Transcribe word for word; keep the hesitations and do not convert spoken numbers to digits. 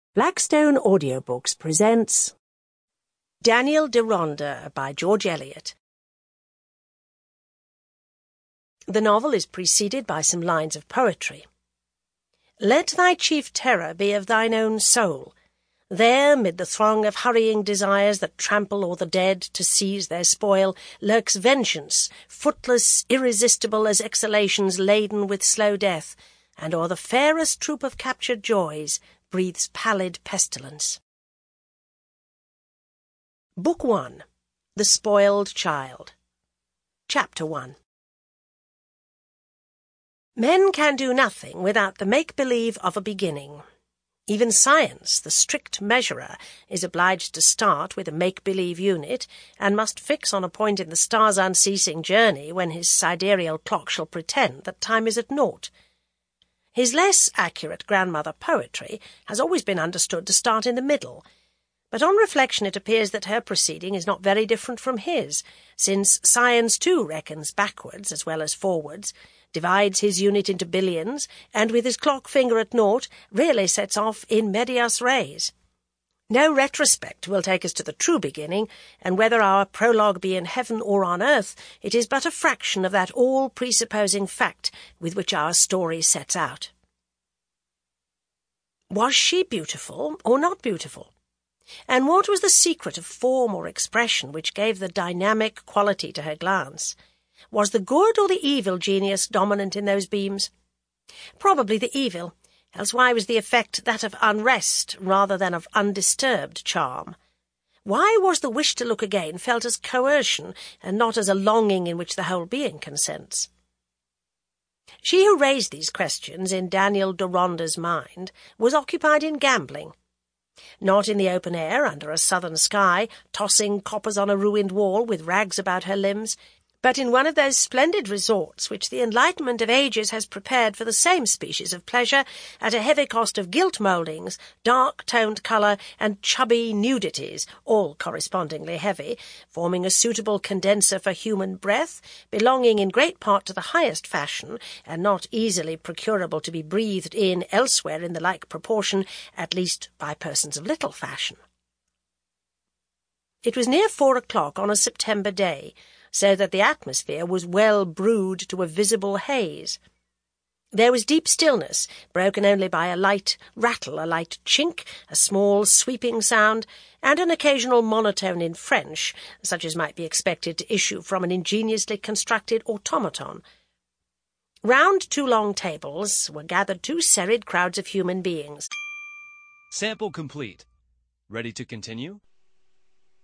Blackstone Audiobooks presents Daniel Deronda by George Eliot. The novel is preceded by some lines of poetry. Let thy chief terror be of thine own soul. There, mid the throng of hurrying desires that trample o'er the dead to seize their spoil, lurks vengeance, footless, irresistible as exhalations laden with slow death, and o'er the fairest troop of captured joys breathes pallid pestilence. Book One. The Spoiled Child. Chapter One. Men can do nothing without the make-believe of a beginning. Even science, the strict measurer, is obliged to start with a make-believe unit, and must fix on a point in the star's unceasing journey when his sidereal clock shall pretend that time is at naught. His less accurate grandmother poetry has always been understood to start in the middle, but on reflection it appears that her proceeding is not very different from his, since science too reckons backwards as well as forwards, divides his unit into billions, and with his clock finger at naught really sets off in medias res. No retrospect will take us to the true beginning, and whether our prologue be in heaven or on earth, it is but a fraction of that all-presupposing fact with which our story sets out. Was she beautiful or not beautiful? And what was the secret of form or expression which gave the dynamic quality to her glance? Was the good or the evil genius dominant in those beams? Probably the evil. Else why was the effect that of unrest rather than of undisturbed charm? Why was the wish to look again felt as coercion and not as a longing in which the whole being consents? She who raised these questions in Daniel Deronda's mind was occupied in gambling. Not in the open air under a southern sky, tossing coppers on a ruined wall with rags about her limbs, but in one of those splendid resorts which the enlightenment of ages has prepared for the same species of pleasure at a heavy cost of gilt mouldings, dark-toned colour, and chubby nudities, all correspondingly heavy, forming a suitable condenser for human breath, belonging in great part to the highest fashion, and not easily procurable to be breathed in elsewhere in the like proportion, at least by persons of little fashion. It was near four o'clock on a September day, so that the atmosphere was well brewed to a visible haze. There was deep stillness, broken only by a light rattle, a light chink, a small sweeping sound, and an occasional monotone in French, such as might be expected to issue from an ingeniously constructed automaton. Round two long tables were gathered two serried crowds of human beings. Sample complete. Ready to continue?